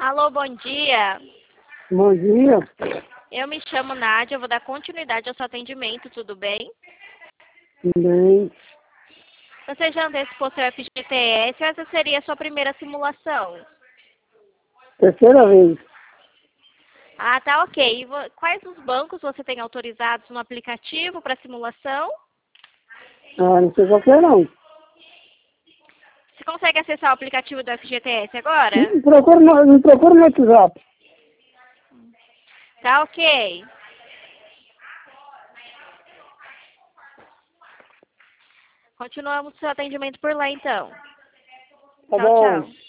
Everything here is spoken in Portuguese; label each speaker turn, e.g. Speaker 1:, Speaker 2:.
Speaker 1: Alô, bom dia.
Speaker 2: Bom dia.
Speaker 1: Eu me chamo Nádia, eu vou dar continuidade ao seu atendimento, tudo bem?
Speaker 2: Tudo bem?
Speaker 1: Você já antecipou seu FGTS ou essa seria a sua primeira simulação?
Speaker 2: Terceira vez.
Speaker 1: Ah, tá ok. Quais os bancos você tem autorizados no aplicativo para simulação?
Speaker 2: Ah, não sei qualquer não.
Speaker 1: Você consegue acessar o aplicativo do FGTS agora?
Speaker 2: Me procura no WhatsApp.
Speaker 1: Tá ok. Continuamos seu atendimento por lá então.
Speaker 2: Tá
Speaker 1: Tchau,
Speaker 2: bom.
Speaker 1: tchau.